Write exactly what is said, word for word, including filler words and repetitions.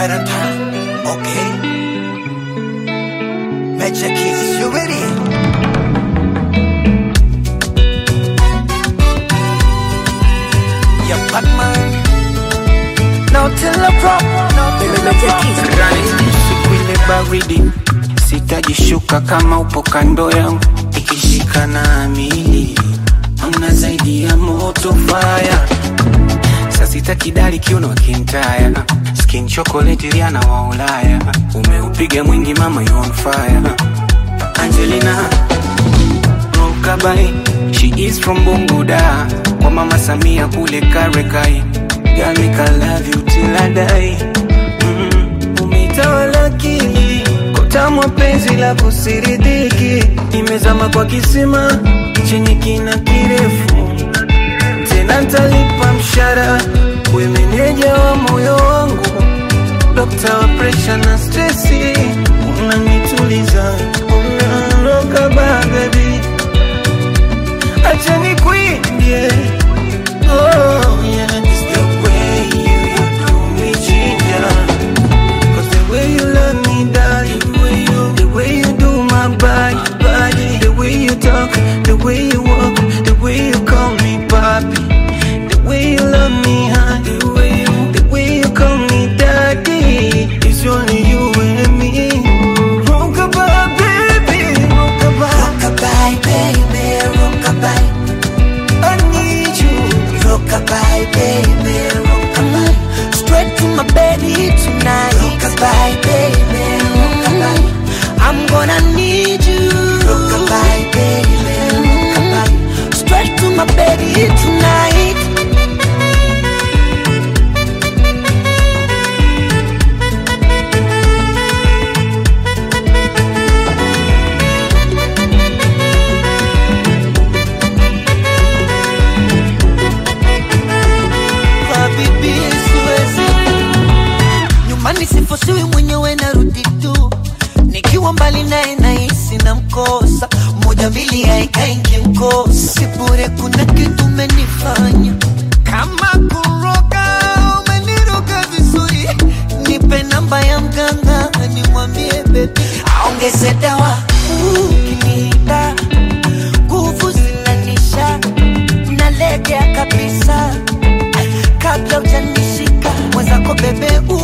better time. Okay. Magic Keys, you ready? Yeah, Batman. No till the problem. No Magic Keys. Rani siku ile baridi, sitajishuka kama upo kando yangu. Ikishika na amili, hamna zaidi ya moto fire. Sasita kidali kiuno kintaya, skin chocolate riana wa Ulaya. Umeupiga mwingi mama, you on fire. Angelina Rokabai, she is from Bunguda. Kwa mama Samia kule Karekai. Girl, make I love you till I die. mm-hmm. Umeitawala akili, kotamwa penzi la kusiridiki. Nimezama kwa kisima, chenye kina kirefu. Tena nitalipa mshahara, we meneja wa moyo wangu. Doctor wa pressure na stressi, unanituliza, unaroka baby. Acha nikuimbie, oh yeah. It's the way you, you do me ginger. Cause the way you love me, darling, the way you, the way you do my body, body. The way you talk, the way you walk, the way you call me papi. The way you love me, huh? The way you, the way you call me daddy. It's only you and me. Rockabye, baby, rockabye. Rockabye, baby, rockabye. I need you. Rockabye, baby, rockabye. Straight to my baby tonight. Rockabye, baby, rockabye. I'm gonna need you. Rockabye, baby, rockabye. Straight to my baby tonight. Sifusiwi mwenyewe narudi tu, nikiwa mbali nae nahisi na mkosa. Moja mbili haikai nkimkosa, sibure kuna kitu umenifanya. Kama kuroga, umeniroga vizuri. Nipe namba ya mganga, nimwambie baby aongeze dawa. Ukiniita, nguvu zinanisha, nalegea kabisa. Kabla hujanishika, mwenzako bebe